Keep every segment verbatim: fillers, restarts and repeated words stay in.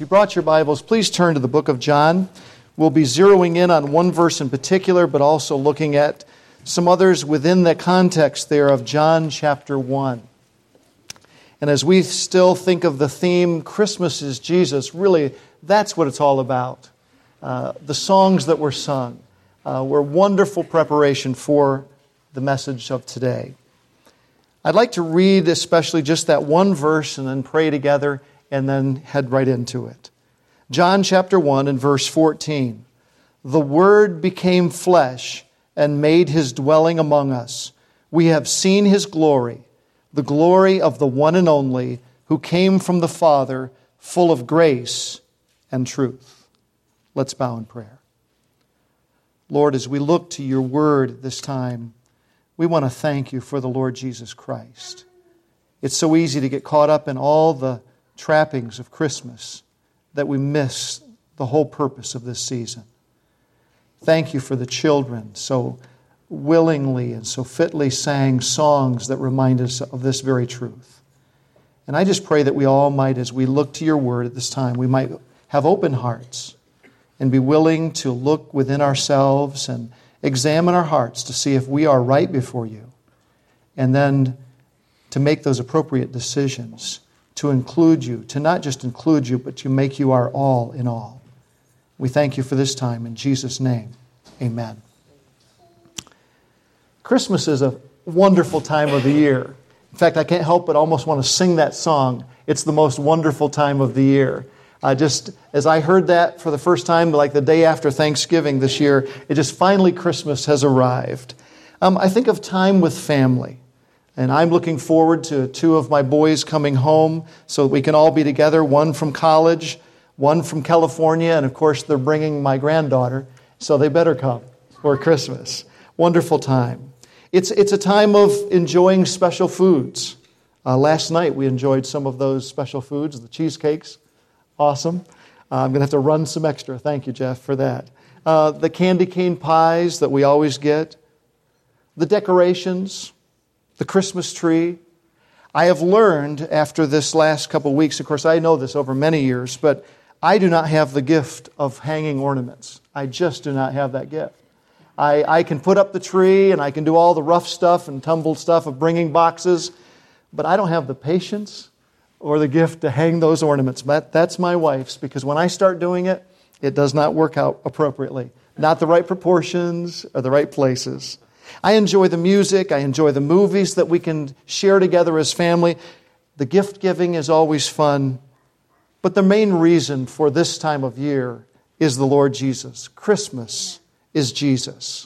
you brought your Bibles, please turn to the book of John. We'll be zeroing in on one verse in particular, but also looking at some others within the context there of John chapter one. And as we still think of the theme, Christmas is Jesus, really, that's what it's all about. Uh, the songs that were sung uh, were wonderful preparation for the message of today. I'd like to read especially just that one verse and then pray together and then head right into it. John chapter one and verse fourteen. The Word became flesh and made His dwelling among us. We have seen His glory, the glory of the one and only who came from the Father, full of grace and truth. Let's bow in prayer. Lord, as we look to your Word this time, we want to thank you for the Lord Jesus Christ. It's so easy to get caught up in all the trappings of Christmas that we miss the whole purpose of this season. Thank you for the children so willingly and so fitly sang songs that remind us of this very truth. And I just pray that we all might, as we look to your word at this time, we might have open hearts and be willing to look within ourselves and examine our hearts to see if we are right before you, and then to make those appropriate decisions to include you, to not just include you, but to make you our all in all. We thank you for this time. In Jesus' name, amen. Christmas is a wonderful time of the year. In fact, I can't help but almost want to sing that song. It's the most wonderful time of the year. Uh, just as I heard that for the first time, like the day after Thanksgiving this year, it just finally Christmas has arrived. Um, I think of time with family. And I'm looking forward to two of my boys coming home so that we can all be together, one from college, one from California, and of course they're bringing my granddaughter, so they better come for Christmas. Wonderful time. It's, it's a time of enjoying special foods. Uh, last night we enjoyed some of those special foods, the cheesecakes. Awesome. Uh, I'm going to have to run some extra. Thank you, Jeff, for that. Uh, the candy cane pies that we always get. The decorations. The Christmas tree. I have learned after this last couple of weeks, of course I know this over many years, but I do not have the gift of hanging ornaments. I just do not have that gift. I, I can put up the tree and I can do all the rough stuff and tumbled stuff of bringing boxes, but I don't have the patience or the gift to hang those ornaments. But that's my wife's, because when I start doing it, it does not work out appropriately. Not the right proportions or the right places. I enjoy the music. I enjoy the movies that we can share together as family. The gift giving is always fun. But the main reason for this time of year is the Lord Jesus. Christmas is Jesus.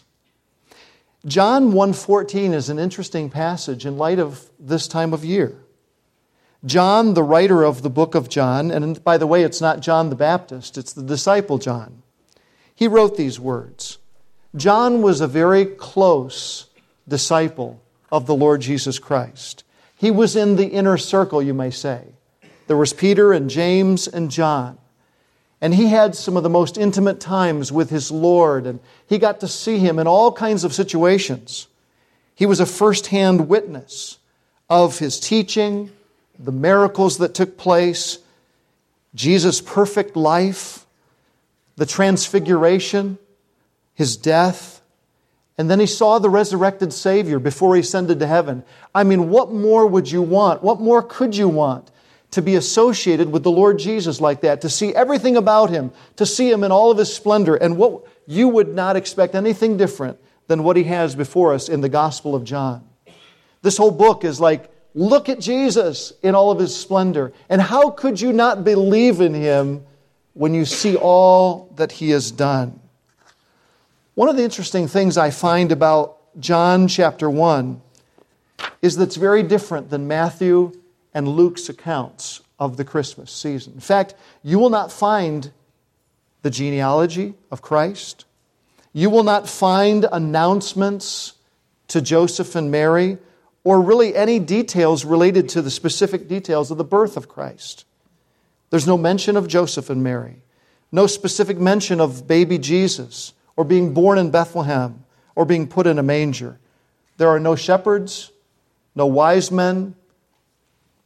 John one fourteen is an interesting passage in light of this time of year. John, the writer of the book of John, and by the way, it's not John the Baptist, it's the disciple John. He wrote these words. John was a very close disciple of the Lord Jesus Christ. He was in the inner circle, you may say. There was Peter and James and John. And he had some of the most intimate times with his Lord, and he got to see Him in all kinds of situations. He was a first-hand witness of His teaching, the miracles that took place, Jesus' perfect life, the transfiguration, His death, and then he saw the resurrected Savior before He ascended to heaven. I mean, what more would you want? What more could you want to be associated with the Lord Jesus like that, to see everything about Him, to see Him in all of His splendor, and what you would not expect anything different than what He has before us in the Gospel of John. This whole book is like, look at Jesus in all of His splendor, and how could you not believe in Him when you see all that He has done? One of the interesting things I find about John chapter one is that it's very different than Matthew and Luke's accounts of the Christmas season. In fact, you will not find the genealogy of Christ. You will not find announcements to Joseph and Mary, or really any details related to the specific details of the birth of Christ. There's no mention of Joseph and Mary. No specific mention of baby Jesus, or being born in Bethlehem, or being put in a manger. There are no shepherds, no wise men,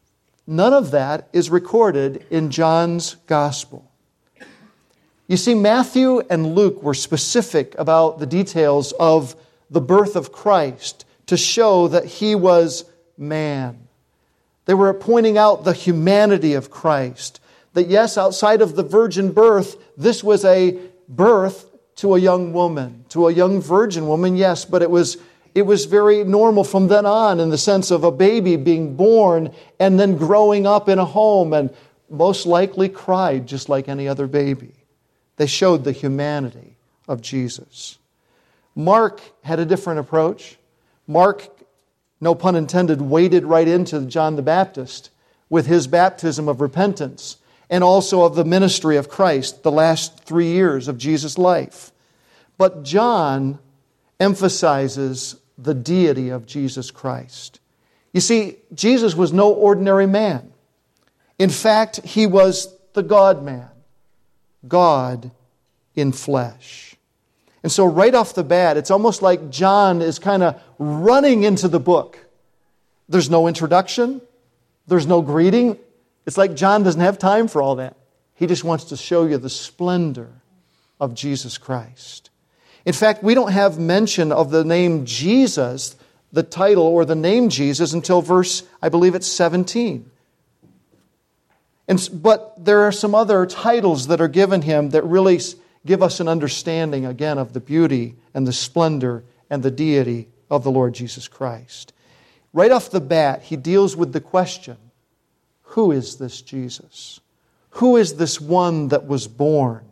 None of that is recorded in John's Gospel. You see, Matthew and Luke were specific about the details of the birth of Christ to show that He was man. They were pointing out the humanity of Christ. That yes, outside of the virgin birth, this was a birth to a young woman, to a young virgin woman, yes, but it was it was very normal from then on in the sense of a baby being born and then growing up in a home and most likely cried just like any other baby. They showed the humanity of Jesus. Mark had a different approach. Mark, no pun intended, waded right into John the Baptist with his baptism of repentance and also of the ministry of Christ, the last three years of Jesus' life. But John emphasizes the deity of Jesus Christ. You see, Jesus was no ordinary man. In fact, He was the God-man, God in flesh. And so right off the bat, it's almost like John is kind of running into the book. There's no introduction. There's no greeting. It's like John doesn't have time for all that. He just wants to show you the splendor of Jesus Christ. In fact, we don't have mention of the name Jesus, the title or the name Jesus, until verse, I believe it's seventeen. And, but there are some other titles that are given Him that really give us an understanding, again, of the beauty and the splendor and the deity of the Lord Jesus Christ. Right off the bat, He deals with the question, who is this Jesus? Who is this one that was born?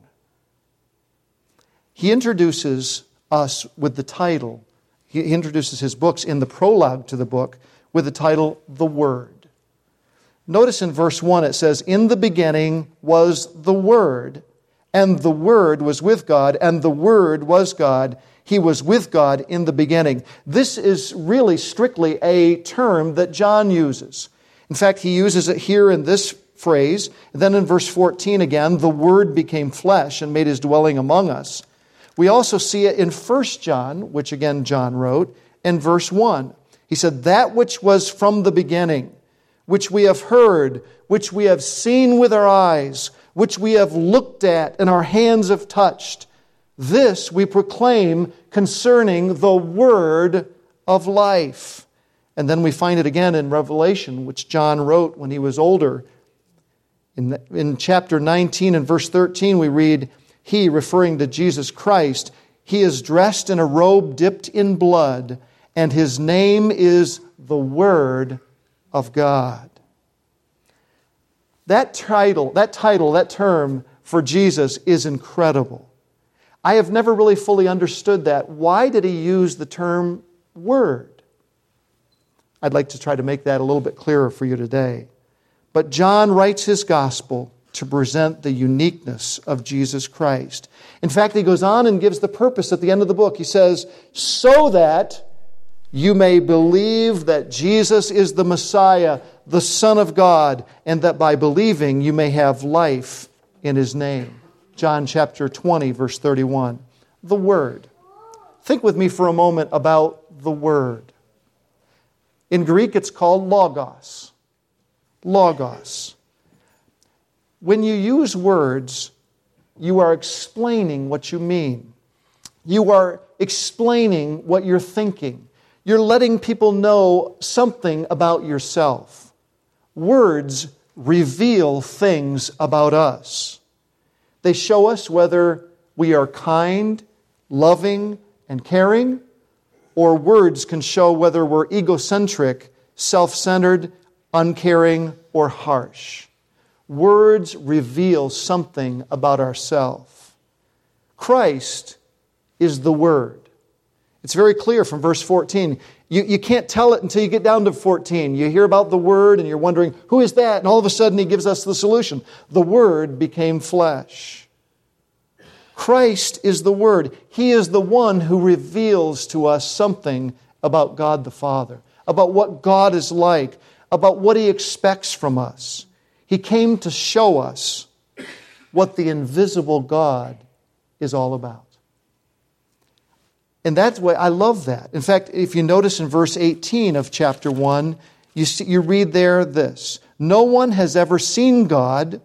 He introduces us with the title. He introduces His books in the prologue to the book with the title, The Word. Notice in verse one it says, in the beginning was the Word, and the Word was with God, and the Word was God. He was with God in the beginning. This is really strictly a term that John uses. In fact, he uses it here in this phrase. And then in verse fourteen again, the Word became flesh and made His dwelling among us. We also see it in First John, which again John wrote, in verse one. He said, that which was from the beginning, which we have heard, which we have seen with our eyes, which we have looked at and our hands have touched, this we proclaim concerning the word of life. And then we find it again in Revelation, which John wrote when he was older. In, the, in chapter nineteen and verse thirteen, we read, He, referring to Jesus Christ, He is dressed in a robe dipped in blood, and His name is the Word of God. That title, that title, that term for Jesus is incredible. I have never really fully understood that. Why did He use the term Word? I'd like to try to make that a little bit clearer for you today. But John writes his gospel to present the uniqueness of Jesus Christ. In fact, he goes on and gives the purpose at the end of the book. He says, so that you may believe that Jesus is the Messiah, the Son of God, and that by believing you may have life in His name. John chapter twenty, verse thirty-one. The Word. Think with me for a moment about the Word. In Greek, it's called logos. Logos. When you use words, you are explaining what you mean. You are explaining what you're thinking. You're letting people know something about yourself. Words reveal things about us. They show us whether we are kind, loving, and caring, or words can show whether we're egocentric, self-centered, uncaring, or harsh. Words reveal something about ourselves. Christ is the Word. It's very clear from verse fourteen. You, you can't tell it until you get down to fourteen. You hear about the Word and you're wondering, who is that? And all of a sudden He gives us the solution. The Word became flesh. Christ is the Word. He is the one who reveals to us something about God the Father, about what God is like, about what He expects from us. He came to show us what the invisible God is all about. And that's why I love that. In fact, if you notice in verse eighteen of chapter one, you see, you read there this, No one has ever seen God,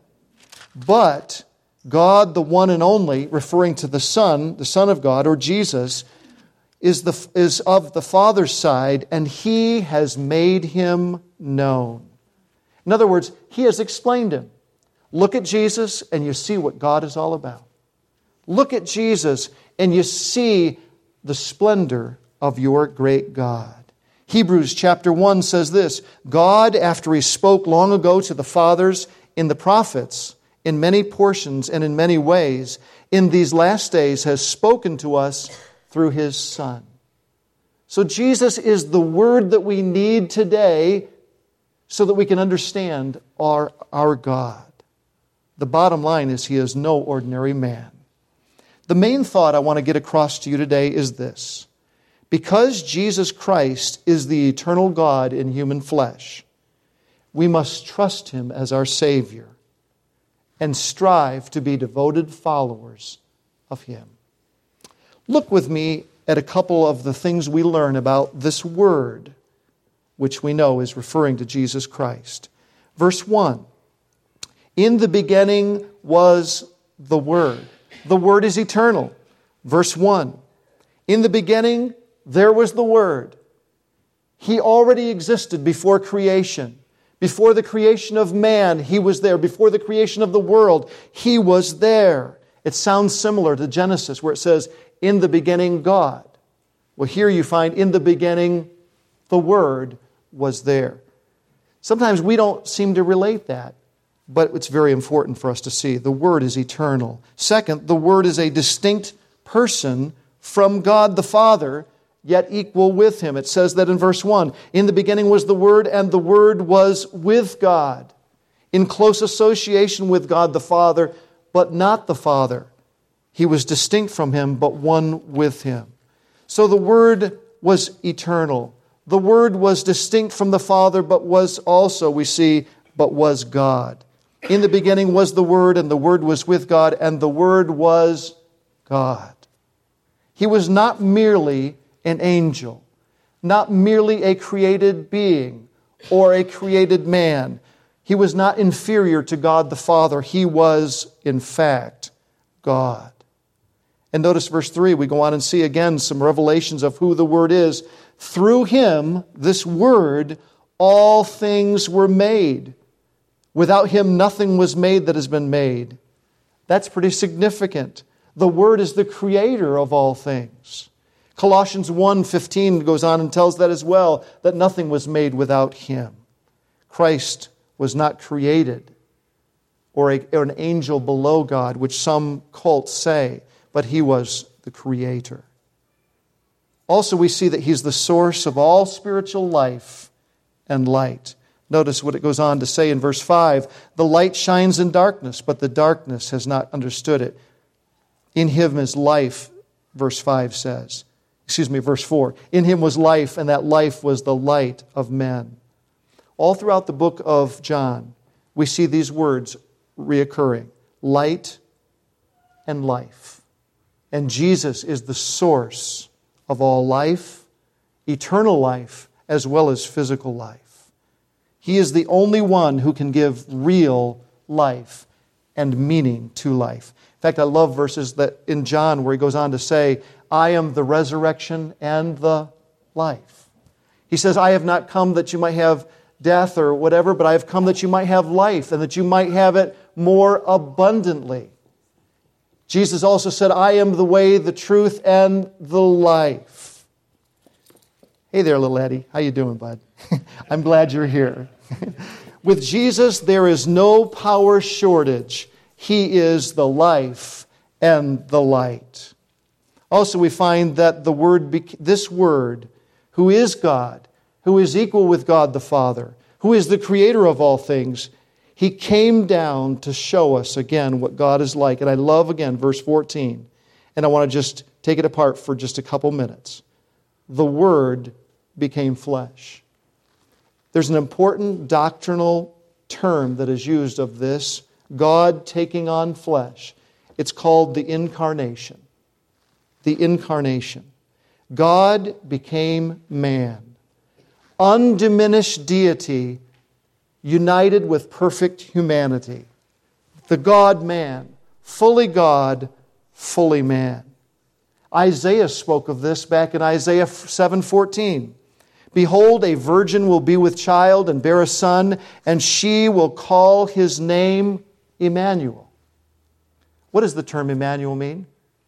but God, the one and only, referring to the Son, the Son of God, or Jesus, is, the, is of the Father's side, and He has made Him known. In other words, He has explained Him. Look at Jesus, and you see what God is all about. Look at Jesus, and you see the splendor of your great God. Hebrews chapter one says this, God, after He spoke long ago to the fathers in the prophets, in many portions and in many ways, in these last days has spoken to us through His Son. So Jesus is the Word that we need today so that we can understand our, our God. The bottom line is He is no ordinary man. The main thought I want to get across to you today is this. Because Jesus Christ is the eternal God in human flesh, we must trust Him as our Savior and strive to be devoted followers of Him. Look with me at a couple of the things we learn about this Word, which we know is referring to Jesus Christ. Verse one, in the beginning was the Word. The Word is eternal. Verse one, in the beginning there was the Word. He already existed before creation. Before the creation of man, He was there. Before the creation of the world, He was there. It sounds similar to Genesis where it says, in the beginning, God. Well, here you find, in the beginning, the Word was there. Sometimes we don't seem to relate that, but it's very important for us to see. The Word is eternal. Second, the Word is a distinct person from God the Father, yet equal with Him. It says that in verse one, in the beginning was the Word, and the Word was with God, in close association with God the Father, but not the Father. He was distinct from Him, but one with Him. So the Word was eternal. The Word was distinct from the Father, but was also, we see, but was God. In the beginning was the Word, and the Word was with God, and the Word was God. He was not merely an angel, not merely a created being or a created man. He was not inferior to God the Father. He was, in fact, God. And notice verse three, we go on and see again some revelations of who the Word is. Through Him, this Word, all things were made. Without Him, nothing was made that has been made. That's pretty significant. The Word is the creator of all things. Colossians one fifteen goes on and tells that as well, that nothing was made without Him. Christ was not created or, a, or an angel below God, which some cults say, but He was the Creator. Also, we see that He's the source of all spiritual life and light. Notice what it goes on to say in verse five, the light shines in darkness, but the darkness has not understood it. In Him is life, verse five says. Excuse me, verse four. In Him was life, and that life was the light of men. All throughout the book of John, we see these words reoccurring. Light and life. And Jesus is the source of all life, eternal life, as well as physical life. He is the only one who can give real life and meaning to life. In fact, I love verses that in John where He goes on to say, I am the resurrection and the life. He says, I have not come that you might have death or whatever, but I have come that you might have life and that you might have it more abundantly. Jesus also said, I am the way, the truth, and the life. Hey there, little Eddie. How you doing, bud? I'm glad you're here. With Jesus, there is no power shortage. He is the life and the light. Also, we find that the word, this Word, who is God, who is equal with God the Father, who is the creator of all things, He came down to show us again what God is like. And I love again verse fourteen. And I want to just take it apart for just a couple minutes. The Word became flesh. There's an important doctrinal term that is used of this, God taking on flesh. It's called the incarnation. The incarnation. God became man. Undiminished deity united with perfect humanity. The God-man, fully God, fully man. Isaiah spoke of this back in Isaiah seven fourteen. Behold, a virgin will be with child and bear a son, and she will call his name Emmanuel. What does the term Emmanuel mean?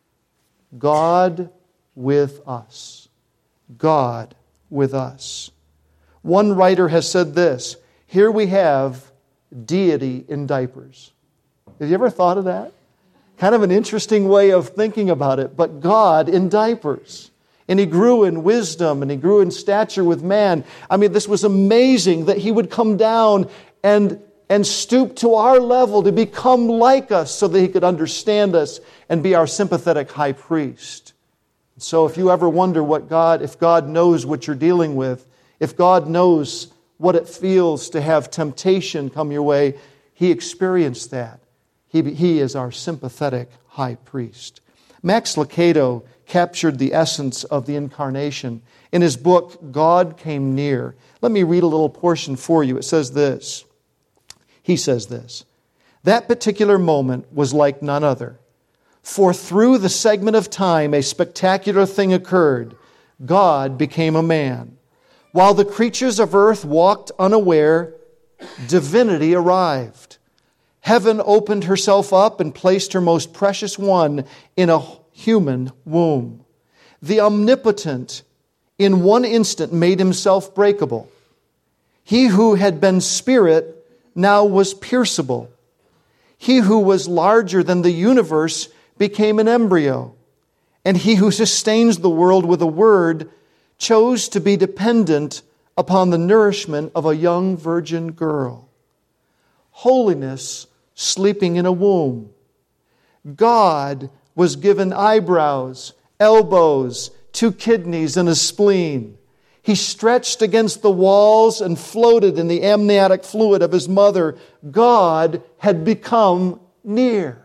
God with us. God with us. One writer has said this, here we have deity in diapers. Have you ever thought of that? Kind of an interesting way of thinking about it, but God in diapers. And He grew in wisdom and He grew in stature with man. I mean, this was amazing that He would come down and, and stoop to our level to become like us so that He could understand us and be our sympathetic high priest. So if you ever wonder what God, if God knows what you're dealing with, if God knows what it feels to have temptation come your way, He experienced that. He, he is our sympathetic high priest. Max Lucado captured the essence of the incarnation in his book, God Came Near. Let me read a little portion for you. It says this. He says this. That particular moment was like none other. For through the segment of time, a spectacular thing occurred. God became a man. While the creatures of earth walked unaware, divinity arrived. Heaven opened herself up and placed her most precious one in a human womb. The omnipotent, in one instant, made Himself breakable. He who had been spirit now was pierceable. He who was larger than the universe became an embryo. And He who sustains the world with a word chose to be dependent upon the nourishment of a young virgin girl. Holiness sleeping in a womb. God was given eyebrows, elbows, two kidneys, and a spleen. He stretched against the walls and floated in the amniotic fluid of His mother. God had become near.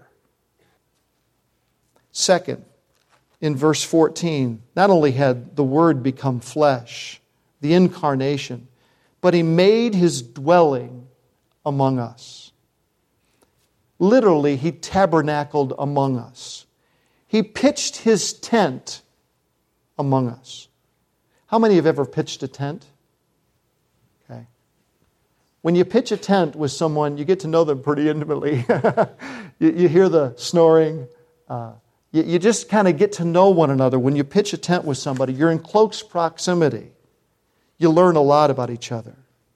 Second, in verse fourteen, not only had the Word become flesh, the incarnation, but He made His dwelling among us. Literally, He tabernacled among us. He pitched His tent among us. How many have ever pitched a tent? Okay. When you pitch a tent with someone, you get to know them pretty intimately. you, you hear the snoring. Uh, you, you just kind of get to know one another. When you pitch a tent with somebody, you're in close proximity. You learn a lot about each other.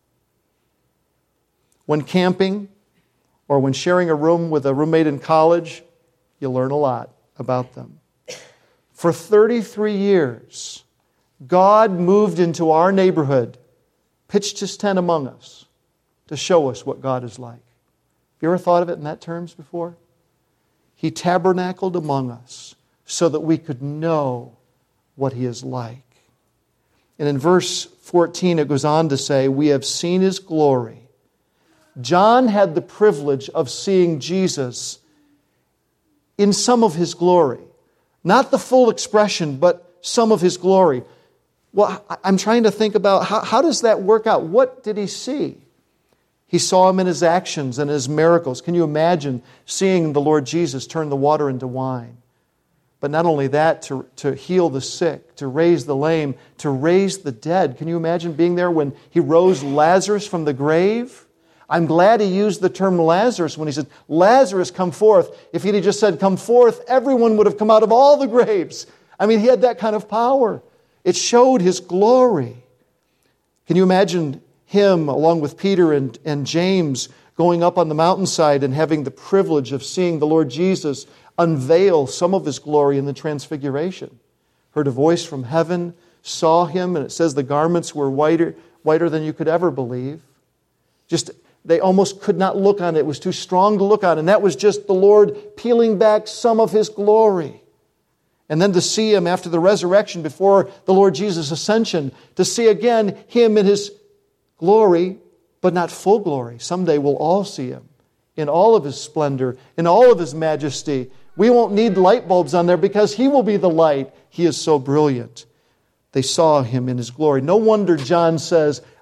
When camping, or when sharing a room with a roommate in college, you learn a lot about them. For thirty-three years, God moved into our neighborhood, pitched His tent among us to show us what God is like. Have you ever thought of it in that terms before? He tabernacled among us so that we could know what He is like. And in verse fourteen, it goes on to say, we have seen His glory. John had the privilege of seeing Jesus in some of His glory. Not the full expression, but some of His glory. Well, I'm trying to think about how, how does that work out? What did he see? He saw Him in His actions and His miracles. Can you imagine seeing the Lord Jesus turn the water into wine? But not only that, to, to heal the sick, to raise the lame, to raise the dead. Can you imagine being there when He rose Lazarus from the grave? I'm glad He used the term Lazarus when He said, Lazarus, come forth. If He had just said, come forth, everyone would have come out of all the graves. I mean, He had that kind of power. It showed His glory. Can you imagine Him, along with Peter and, and James, going up on the mountainside and having the privilege of seeing the Lord Jesus unveil some of His glory in the Transfiguration? Heard a voice from heaven, saw Him, and it says the garments were whiter, whiter than you could ever believe. Just They almost could not look on it. It was too strong to look on. And that was just the Lord peeling back some of His glory. And then to see Him after the resurrection, before the Lord Jesus' ascension, to see again Him in His glory, but not full glory. Someday we'll all see Him in all of His splendor, in all of His majesty. We won't need light bulbs on there because He will be the light. He is so brilliant. They saw Him in His glory. No wonder John says,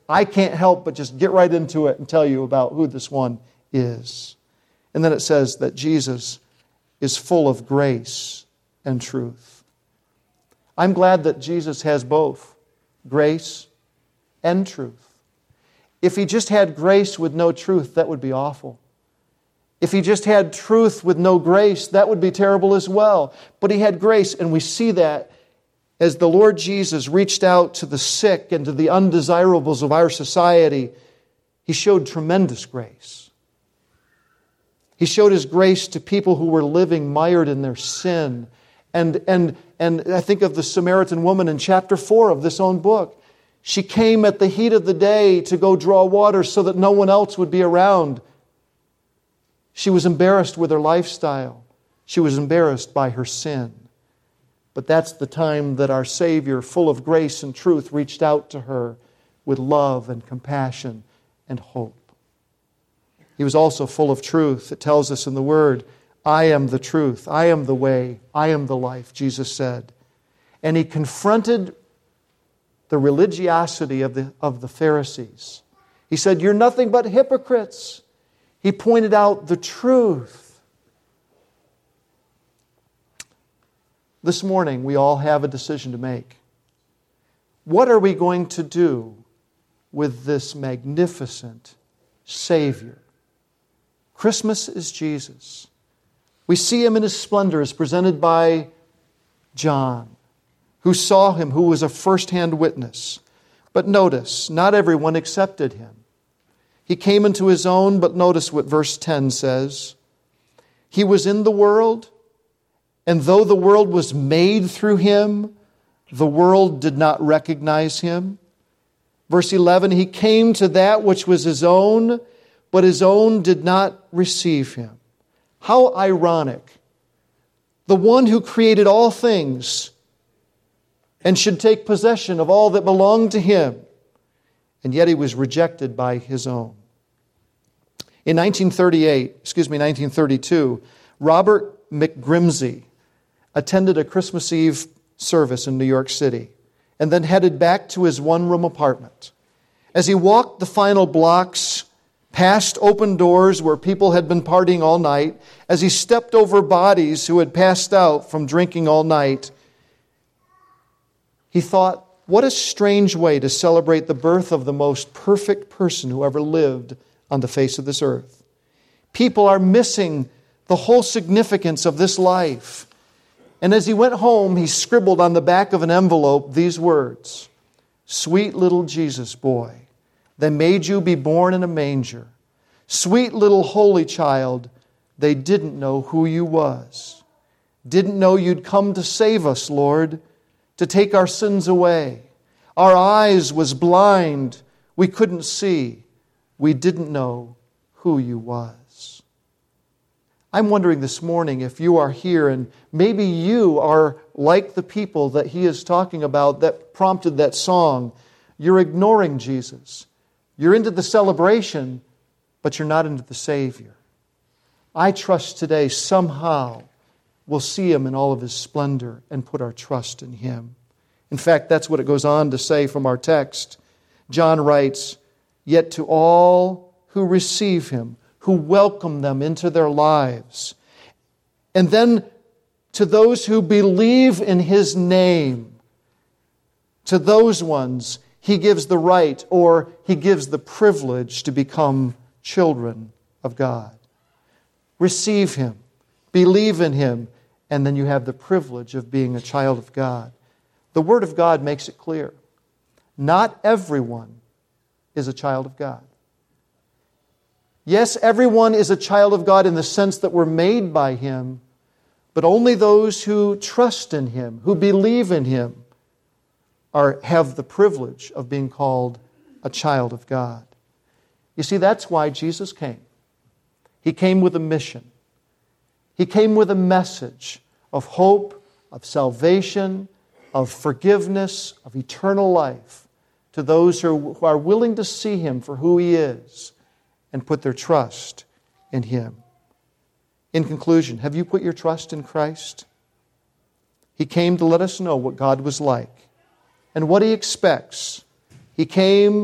I can't help but just get right into it and tell you about who this one is. And then it says that Jesus is full of grace and truth. I'm glad that Jesus has both grace and truth. If He just had grace with no truth, that would be awful. If He just had truth with no grace, that would be terrible as well. But He had grace, and we see that as the Lord Jesus reached out to the sick and to the undesirables of our society. He showed tremendous grace. He showed His grace to people who were living mired in their sin. And, and, and I think of the Samaritan woman in chapter four of this own book. She came at the heat of the day to go draw water so that no one else would be around. She was embarrassed with her lifestyle. She was embarrassed by her sin. But that's the time that our Savior, full of grace and truth, reached out to her with love and compassion and hope. He was also full of truth. It tells us in the Word, I am the truth, I am the way, I am the life, Jesus said. And He confronted the religiosity of the, of the Pharisees. He said, you're nothing but hypocrites. He pointed out the truth. This morning, we all have a decision to make. What are we going to do with this magnificent Savior? Christmas is Jesus. We see Him in His splendor as presented by John, who saw Him, who was a first-hand witness. But notice, not everyone accepted Him. He came into His own, but notice what verse ten says. He was in the world, and though the world was made through Him, the world did not recognize Him. Verse eleven, He came to that which was His own, but His own did not receive Him. How ironic. The one who created all things and should take possession of all that belonged to Him, and yet He was rejected by His own. In nineteen thirty-eight, excuse me, nineteen thirty-two, Robert McGrimsey attended a Christmas Eve service in New York City and then headed back to his one-room apartment. As he walked the final blocks past open doors where people had been partying all night, as he stepped over bodies who had passed out from drinking all night, he thought, what a strange way to celebrate the birth of the most perfect person who ever lived on the face of this earth. People are missing the whole significance of this life. And as he went home, he scribbled on the back of an envelope these words, sweet little Jesus boy, they made you be born in a manger. Sweet little holy child, they didn't know who you was. Didn't know you'd come to save us, Lord, to take our sins away. Our eyes was blind. We couldn't see. We didn't know who you was. I'm wondering this morning if you are here and maybe you are like the people that he is talking about that prompted that song. You're ignoring Jesus. You're into the celebration, but you're not into the Savior. I trust today somehow we'll see Him in all of His splendor and put our trust in Him. In fact, that's what it goes on to say from our text. John writes, yet to all who receive Him, who welcome them into their lives, and then to those who believe in His name, to those ones He gives the right or He gives the privilege to become children of God. Receive Him, believe in Him, and then you have the privilege of being a child of God. The Word of God makes it clear. Not everyone is a child of God. Yes, everyone is a child of God in the sense that we're made by Him, but only those who trust in Him, who believe in Him, are have the privilege of being called a child of God. You see, that's why Jesus came. He came with a mission. He came with a message of hope, of salvation, of forgiveness, of eternal life to those who are willing to see Him for who He is and put their trust in Him. In conclusion, have you put your trust in Christ? He came to let us know what God was like and what He expects. He came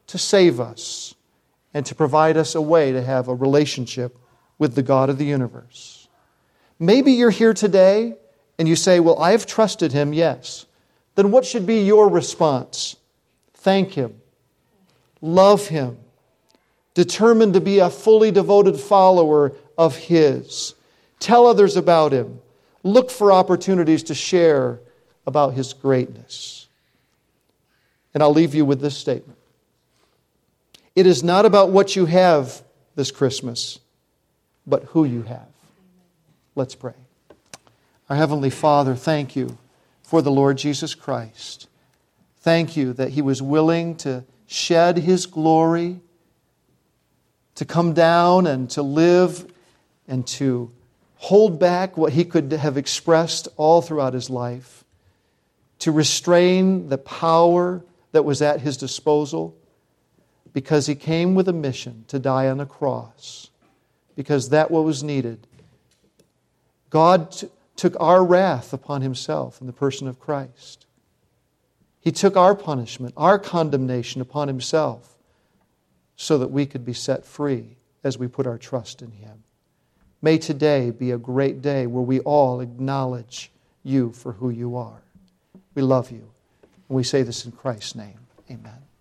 to save us and to provide us a way to have a relationship with the God of the universe. Maybe you're here today and you say, well, I have trusted Him, yes. Then what should be your response? Thank Him. Love Him. Determined to be a fully devoted follower of His. Tell others about Him. Look for opportunities to share about His greatness. And I'll leave you with this statement. It is not about what you have this Christmas, but who you have. Let's pray. Our Heavenly Father, thank You for the Lord Jesus Christ. Thank You that He was willing to shed His glory, to come down and to live and to hold back what He could have expressed all throughout His life, to restrain the power that was at His disposal, because He came with a mission to die on a cross, because that what was needed. God t- took our wrath upon Himself in the person of Christ. He took our punishment, our condemnation upon Himself, so that we could be set free as we put our trust in Him. May today be a great day where we all acknowledge You for who You are. We love You. And we say this in Christ's name. Amen.